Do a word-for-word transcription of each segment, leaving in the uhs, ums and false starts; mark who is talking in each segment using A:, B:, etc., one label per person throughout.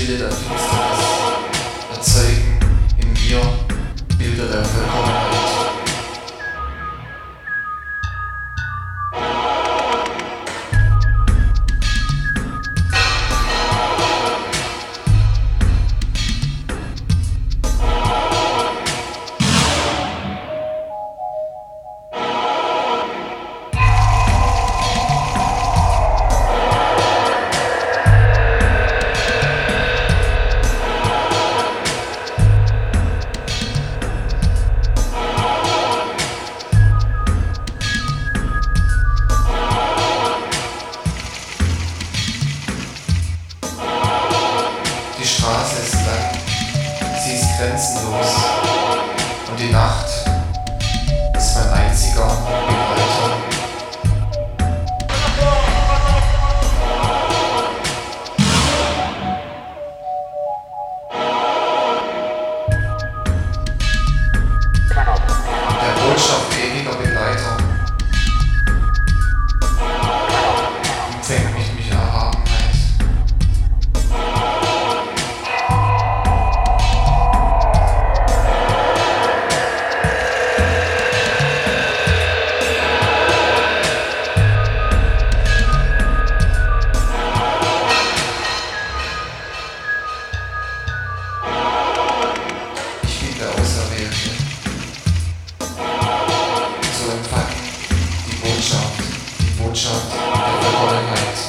A: Stille der Finsternis erzeugen in mir Bilder der Vollkommenheit. Die Straße ist lang, sie ist grenzenlos und die Nacht ist mein einziger Begleiter. Der Botschaft ewiger Begleiter empfängt mich mit Erhabenheit. Der Auserwählte, zu empfangen die Botschaft, die Botschaft der Vollkommenheit.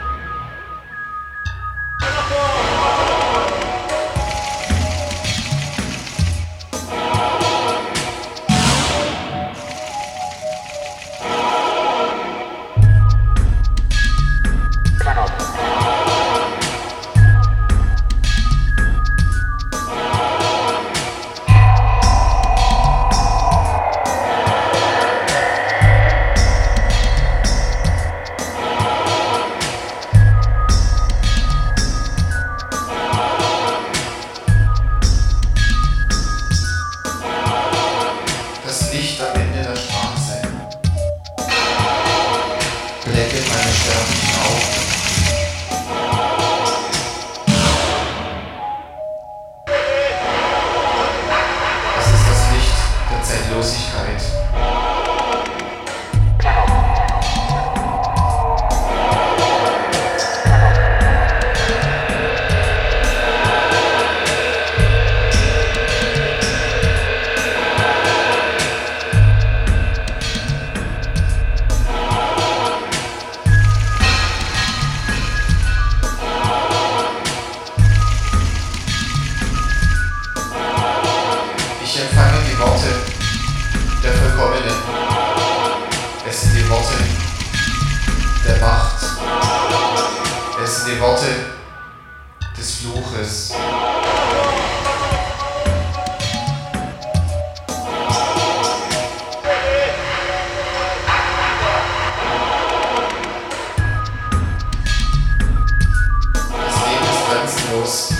A: Das Licht am Ende der Straße blendet meine sterblichen Augen. Es ist das Licht der Zeitlosigkeit. Ich empfange die Worte der Vollkommenen. Es sind die Worte der Macht. Es sind die Worte des Fluches. Das Leben ist grenzenlos.